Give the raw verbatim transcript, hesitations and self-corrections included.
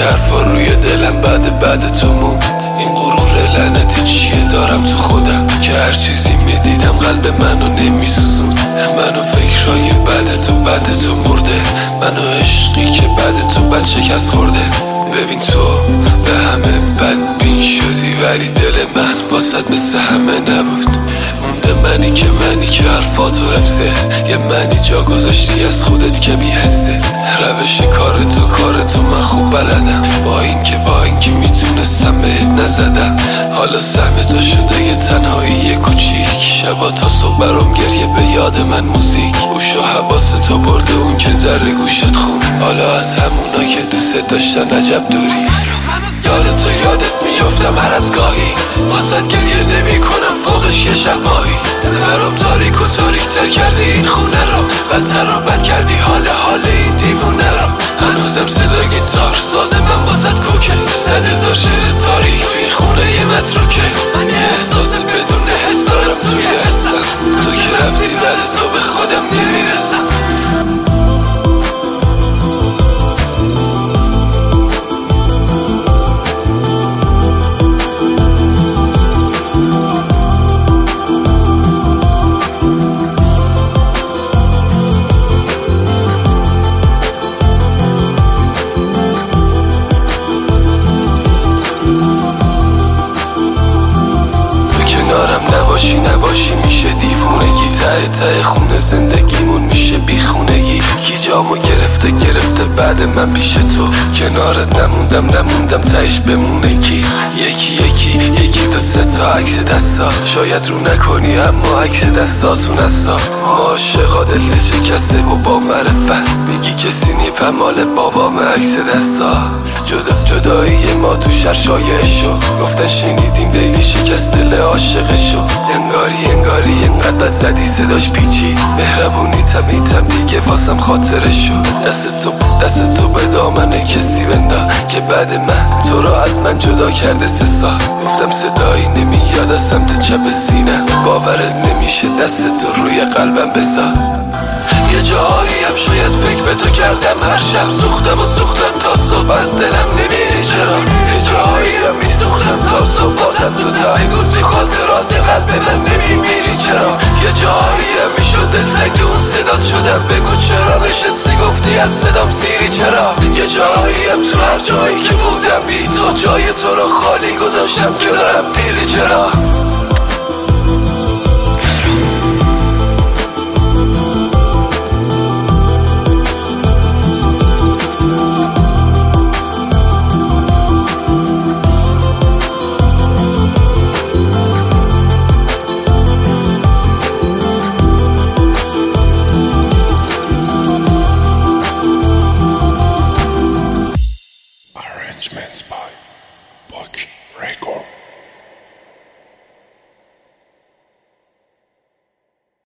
حرفا روی دلم بعد بعد تو مون. این غرور لعنتی چیه دارم تو خودم که هر چیزی میدیدم قلب منو نمیسوزون. منو فکرهای بعد تو بعد تو مرده، منو عشقی که بعد تو بد شکست خورده. ببین تو به همه بدبین شدی ولی دل من باست مثل همه نبود. مونده منی که منی که حرفاتو حفظه، یه منی جا گذاشتی از خودت که بی‌حسه. روش کار تو کار تو من خوب بلدم، با این که با این که میتونستم بهت نزدم. حالا سهم تو شده یه تنهایی کوچیک، شبا تا صبح برام گریه به یاد من موزیک. گوش و حواس تو برده اون که در گوشت خون، حالا از همونا که دوست داشتن عجب دوری. یاد تو یادت میافتم هر از گاهی، واسد گریه نمی کنم فوقش یه شب ماهی. برام تاریک و تاریک تر کردی این خونه رو، بدتر و بد کردی حال حال این دیوونه رو. هنوزم صدا گیتار ساز من واسد کوکه، صد هزار شعر تاریک تو این خونه یه متروکه. من یه احساس بدون حس دارم توی حسم، تو که رفتی بعد تو به خودم نمیرسم. نباشی نباشی میشه دیوونگی، ته ته خونه زندگیمون میشه بیخونگی. کی جامو گرفته گرفته بعد من پیش تو، کنارت نموندم نموندم تهش بمونه کی. یکی یکی یکی دو سه تا عکس دستا، شاید رو نکنی اما عکس دستاتون هستا. ما عاشقا دل شکسته و با معرفت، میگی کسی نی پمال بابام عکس دستا. جدا جدایی ما تو شهر شایع شو، گفتن شنیدیم لیلی شکست دل عاشقشو. انگاری انگاری انقدر بد زدی صداش پیچی، مهربونی تمیتم دیگه واسم خاطرشو. دست تو دست تو به دامن کسی بندا که بعد من تو را از من جدا کرده سه سال. گفتم صدایی نمیاد از سمت چپ سینم، باورت نمیشه دست تو روی قلبم بذار. یه جایی هم شاید فکر به تو کردم هر شب، سوختم و سوختم تا صبح از دلم نمیری چرا. یه جایی هم میسوختم تا صبح بازم تو تا بگو توی خاطرات قلب من نمیمیری چرا. یه جایی هم میشد دلتنگ اون صدات شدم، بگو چرا نشستی گفتی از صدام سیری چرا. یه جایی هم تو هر جایی که بودم بی تو، جای تو رو خالی گذاشتم کنارم دیری چرا.